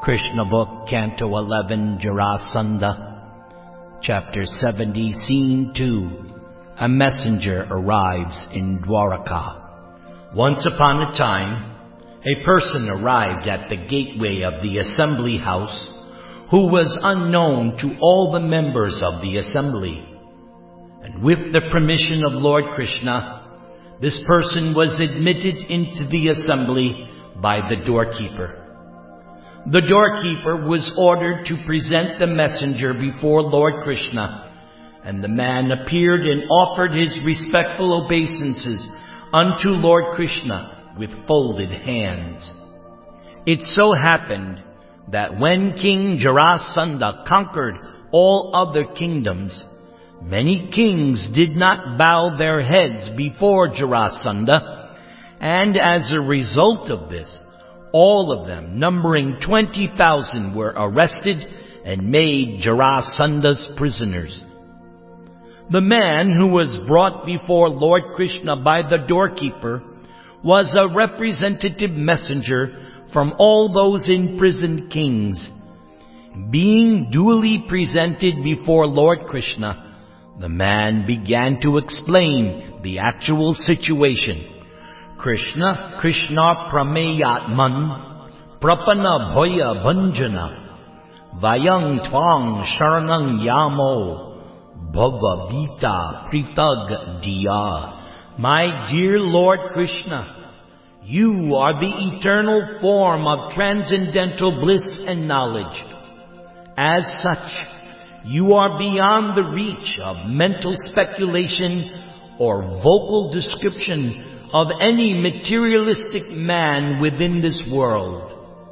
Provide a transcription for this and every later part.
Krishna Book, Canto 11, Jarasandha, Chapter 70, Scene 2. A messenger arrives in Dwaraka. Once upon a time, a person arrived at the gateway of the assembly house who was unknown to all the members of the assembly. And with the permission of Lord Krishna, this person was admitted into the assembly by the doorkeeper. The doorkeeper was ordered to present the messenger before Lord Krishna, and the man appeared and offered his respectful obeisances unto Lord Krishna with folded hands. It so happened that when King Jarasandha conquered all other kingdoms, many kings did not bow their heads before Jarasandha, and as a result of this, all of them, numbering 20,000, were arrested and made Jarasandha's prisoners. The man who was brought before Lord Krishna by the doorkeeper was a representative messenger from all those imprisoned kings. Being duly presented before Lord Krishna, the man began to explain the actual situation. Krishna, Krishna Prameyatman, Prapana Bhoya Bhanjana, Vayang Tvang Sharanang Yamo, Bhava Vita Pritag Diya. My dear Lord Krishna, you are the eternal form of transcendental bliss and knowledge. As such, you are beyond the reach of mental speculation or vocal description of any materialistic man within this world.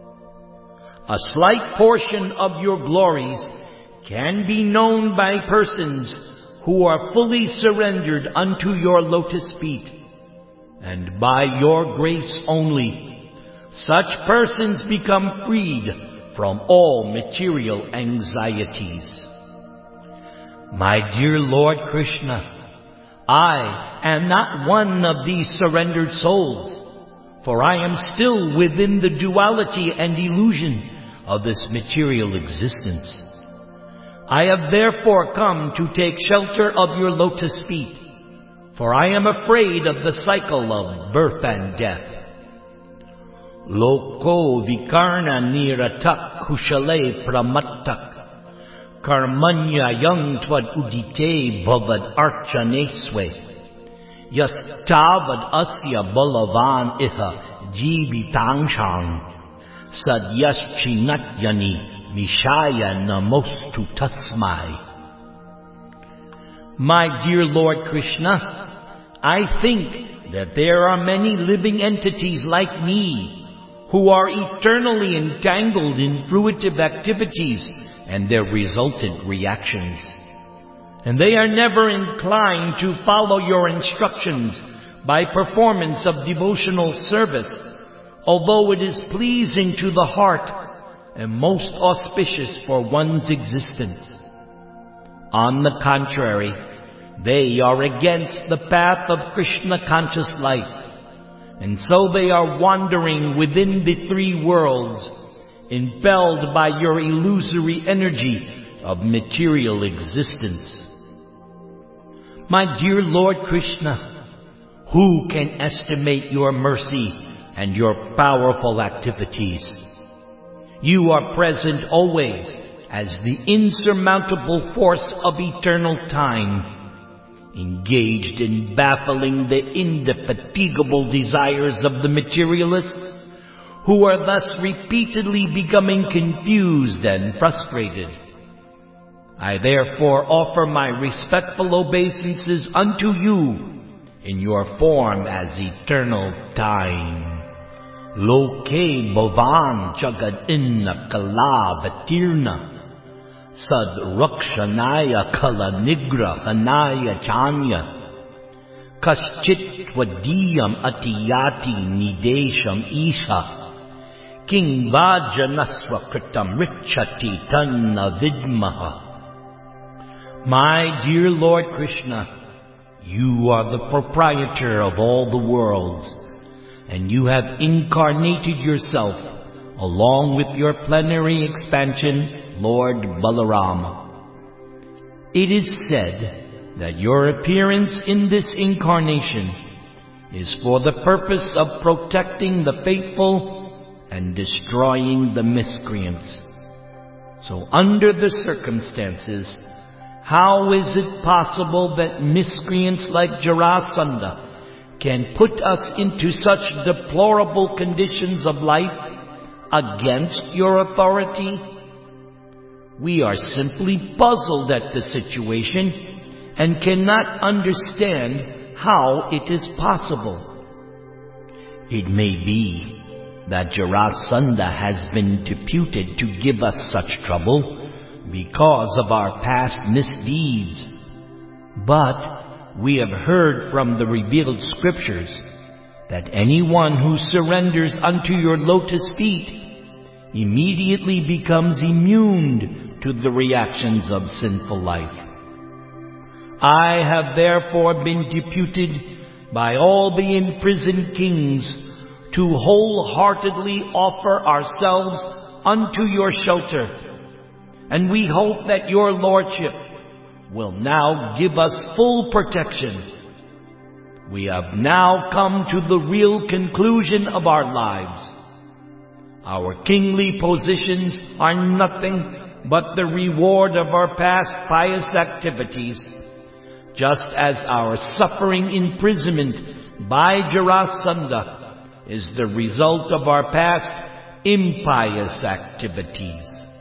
A slight portion of your glories can be known by persons who are fully surrendered unto your lotus feet, and by your grace only, such persons become freed from all material anxieties. My dear Lord Krishna, I am not one of these surrendered souls, for I am still within the duality and illusion of this material existence. I have therefore come to take shelter of your lotus feet, for I am afraid of the cycle of birth and death. Loko vikarna niratak kushale pramattak, Karmanya yang tvad udite bhavad archaneswe, Yastavad asya balavan iha jibitangshang, Sadyaschinatyani mishaya namostu tasmai. My dear Lord Krishna, I think that there are many living entities like me who are eternally entangled in fruitive activities and their resultant reactions. And they are never inclined to follow your instructions by performance of devotional service, although it is pleasing to the heart and most auspicious for one's existence. On the contrary, they are against the path of Krishna conscious life, and so they are wandering within the three worlds, impelled by your illusory energy of material existence. My dear Lord Krishna, who can estimate your mercy and your powerful activities? You are present always as the insurmountable force of eternal time, engaged in baffling the indefatigable desires of the materialists, who are thus repeatedly becoming confused and frustrated. I therefore offer my respectful obeisances unto you in your form as eternal time. Loke bhavan jagad inna kala vatirna, sad rakshanaya kala nigra hanaya chanya, kaschit vadiyam atiyati nidesham isha, King Vajanasva Kritam Richati Tanna Vidmaha. My dear Lord Krishna, you are the proprietor of all the worlds, and you have incarnated yourself along with your plenary expansion, Lord Balaram. It is said that your appearance in this incarnation is for the purpose of protecting the faithful and destroying the miscreants. So under the circumstances, how is it possible that miscreants like Jarasandha can put us into such deplorable conditions of life against your authority? We are simply puzzled at the situation and cannot understand how it is possible. It may be that Jarasandha has been deputed to give us such trouble because of our past misdeeds. But we have heard from the revealed scriptures that anyone who surrenders unto your lotus feet immediately becomes immune to the reactions of sinful life. I have therefore been deputed by all the imprisoned kings to wholeheartedly offer ourselves unto your shelter, and we hope that your lordship will now give us full protection. We have now come to the real conclusion of our lives. Our kingly positions are nothing but the reward of our past pious activities, just as our suffering imprisonment by Jarasandha is the result of our past impious activities.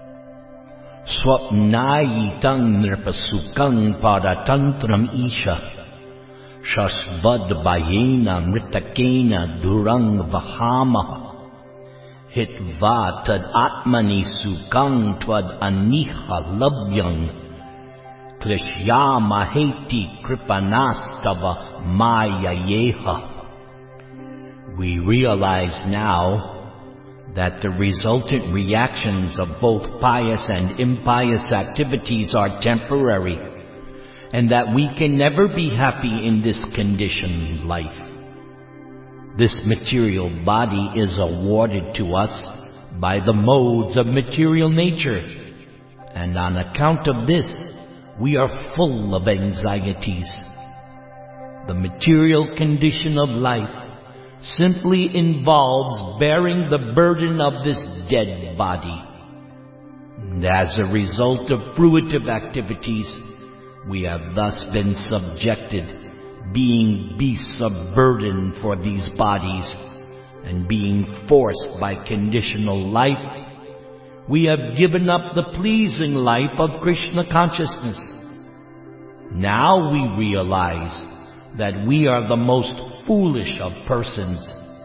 Swapnayitang nripasukang paratantram isha shasvad bayena mritakena durang vahama hitva tad atmani sukang tvad aniha labhyang krishyama heti kripanastava maya yeha. We realize now that the resultant reactions of both pious and impious activities are temporary, and that we can never be happy in this conditioned life. This material body is awarded to us by the modes of material nature, and on account of this, we are full of anxieties. The material condition of life simply involves bearing the burden of this dead body. And as a result of fruitive activities, we have thus been subjected, being beasts of burden for these bodies, and being forced by conditional life, we have given up the pleasing life of Krishna consciousness. Now we realize that we are the most foolish of persons.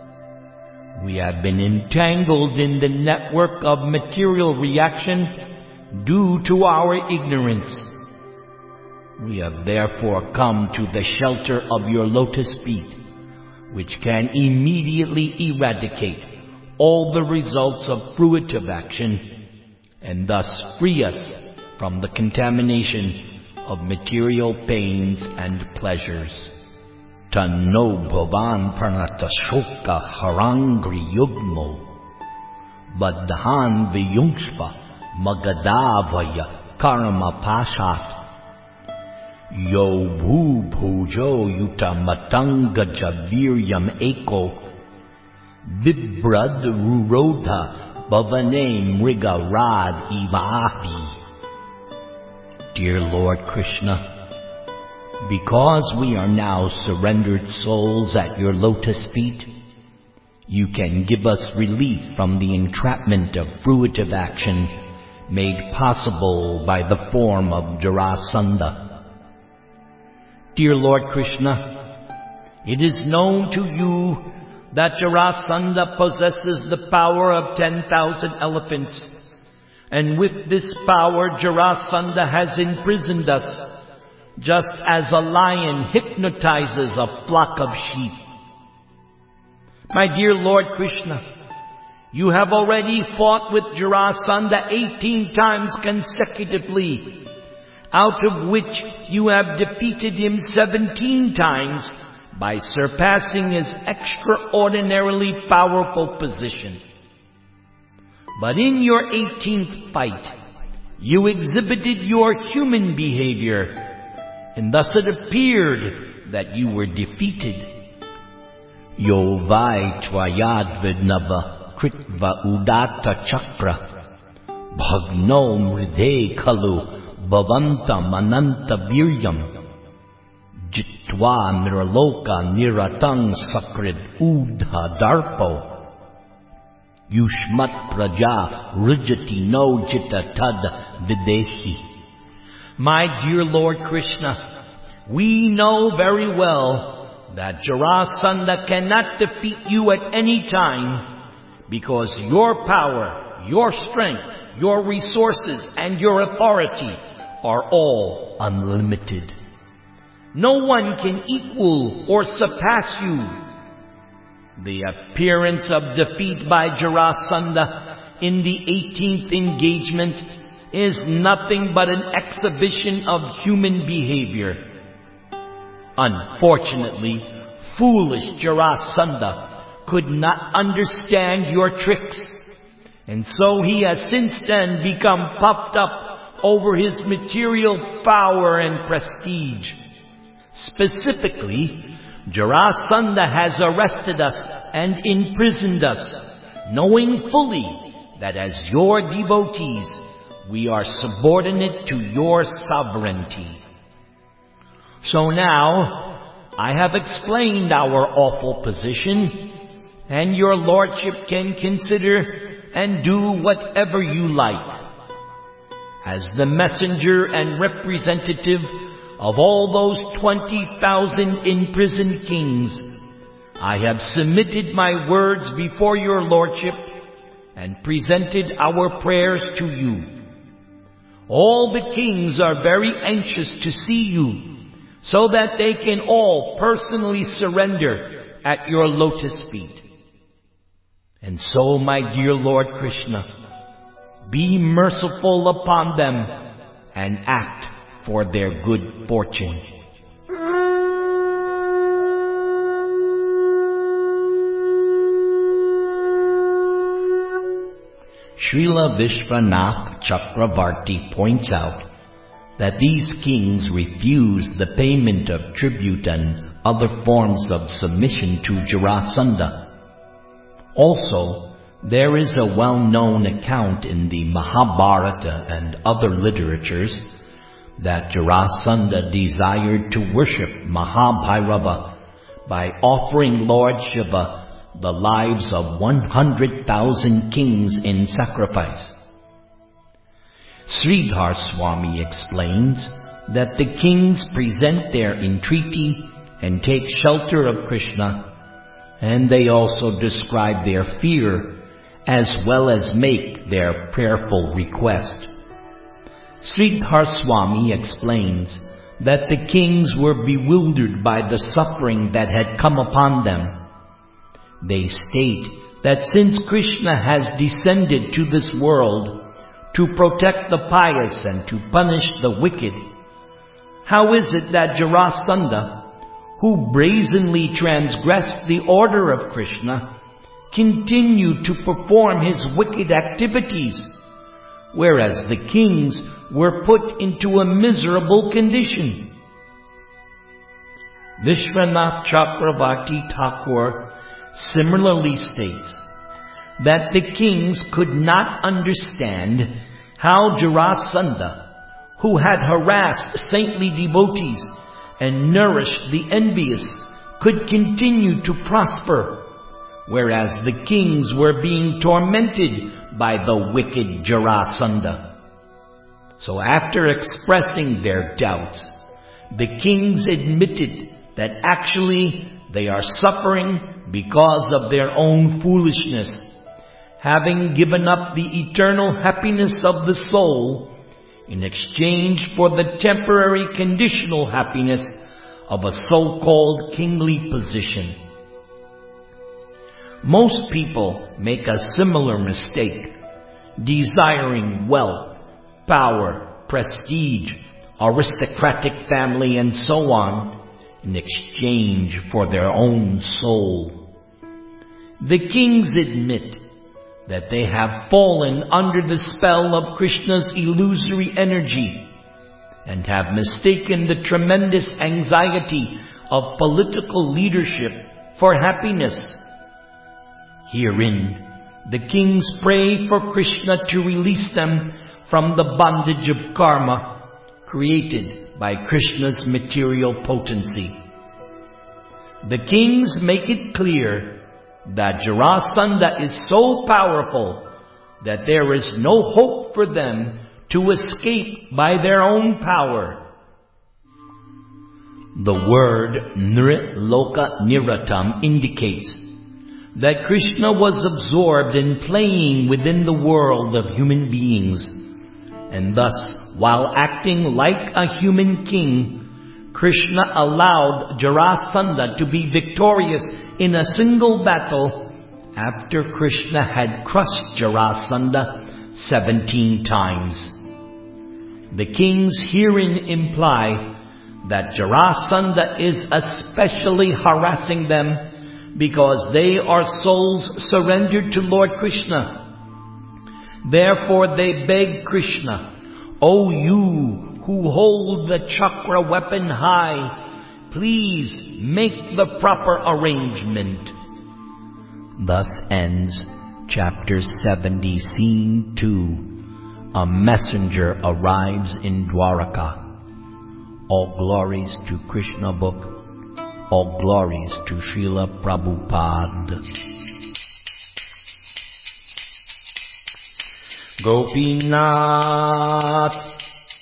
We have been entangled in the network of material reaction due to our ignorance. We have therefore come to the shelter of your lotus feet, which can immediately eradicate all the results of fruitive action, and thus free us from the contamination of material pains and pleasures. Tanno bhavan pranata harangri yugmo badhan viyungshva magadavaya karma pashat yo bhu bhujo yuta matanga javiryam eko bibrad rurodha bhavane mriga rad ivahi. Dear Lord Krishna, because we are now surrendered souls at your lotus feet, you can give us relief from the entrapment of fruitive action made possible by the form of Jarasandha. Dear Lord Krishna, it is known to you that Jarasandha possesses the power of 10,000 elephants, and with this power Jarasandha has imprisoned us, just as a lion hypnotizes a flock of sheep. My dear Lord Krishna, you have already fought with Jarasandha 18 times consecutively, out of which you have defeated him 17 times by surpassing his extraordinarily powerful position. But in your 18th fight, you exhibited your human behavior, and thus it appeared that you were defeated. Yo vai tvaya vidnava kritva udata chakra bhagno mridhe khalu bhavantam ananta viryam jitva niraloka niratang sakrid udha darpo yushmat praja rujati no jita tad videhi. My dear Lord Krishna, we know very well that Jarasandha cannot defeat you at any time, because your power, your strength, your resources, and your authority are all unlimited. No one can equal or surpass you. The appearance of defeat by Jarasandha in the 18th engagement is nothing but an exhibition of human behavior. Unfortunately, foolish Jarasandha could not understand your tricks, and so he has since then become puffed up over his material power and prestige. Specifically, Jarasandha has arrested us and imprisoned us, knowing fully that as your devotees, we are subordinate to your sovereignty. So now, I have explained our awful position, and your lordship can consider and do whatever you like. As the messenger and representative of all those 20,000 imprisoned kings, I have submitted my words before your lordship and presented our prayers to you. All the kings are very anxious to see you, so that they can all personally surrender at your lotus feet. And so, my dear Lord Krishna, be merciful upon them and act for their good fortune. Srila Vishwanath Chakravarti points out that these kings refused the payment of tribute and other forms of submission to Jarasandha. Also, there is a well-known account in the Mahabharata and other literatures that Jarasandha desired to worship Mahabhairava by offering Lord Shiva the lives of 100,000 kings in sacrifice. Sridhar Swami explains that the kings present their entreaty and take shelter of Krishna, and they also describe their fear as well as make their prayerful request. Sridhar Swami explains that the kings were bewildered by the suffering that had come upon them. They state that since Krishna has descended to this world to protect the pious and to punish the wicked, how is it that Jarasandha, who brazenly transgressed the order of Krishna, continued to perform his wicked activities, whereas the kings were put into a miserable condition? Vishwanath Chakravarti Thakur similarly states that the kings could not understand how Jarasandha, who had harassed saintly devotees and nourished the envious, could continue to prosper, whereas the kings were being tormented by the wicked Jarasandha. So after expressing their doubts, the kings admitted that actually they are suffering because of their own foolishness, having given up the eternal happiness of the soul in exchange for the temporary conditional happiness of a so-called kingly position. Most people make a similar mistake, desiring wealth, power, prestige, aristocratic family, and so on, in exchange for their own soul. The kings admit that they have fallen under the spell of Krishna's illusory energy and have mistaken the tremendous anxiety of political leadership for happiness. Herein, the kings pray for Krishna to release them from the bondage of karma created by Krishna's material potency. The kings make it clear that Jarasandha is so powerful that there is no hope for them to escape by their own power. The word Nriloka Niratam indicates that Krishna was absorbed in playing within the world of human beings, and thus, while acting like a human king, Krishna allowed Jarasandha to be victorious in a single battle after Krishna had crushed Jarasandha 17 times. The kings herein imply that Jarasandha is especially harassing them because they are souls surrendered to Lord Krishna. Therefore they beg Krishna, "O you who hold the chakra weapon high, please make the proper arrangement." Thus ends chapter 70, scene 2. A messenger arrives in Dwaraka. All glories to Krishna book. All glories to Srila Prabhupada. Gopinath,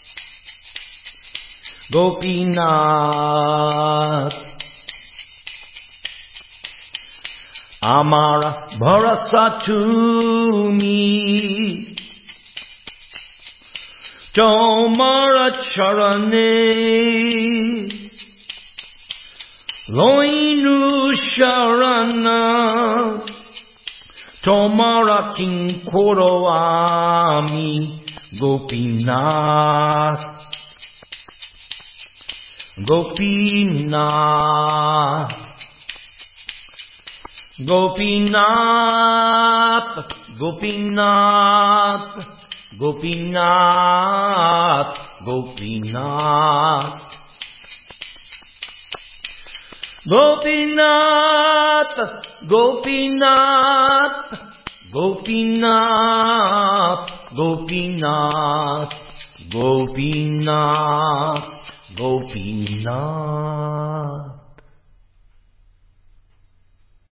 Gopinath, Amara bharasa tumi, Tomara charane, Loinu sharana, Tomara kinkoro ami, Gopinath, Gopinath, Gopinath, Gopinath, Gopinath, Gopinath, Gopinath, Gopinath, Gopinath, Gopinath, Gopinath, Gopinath.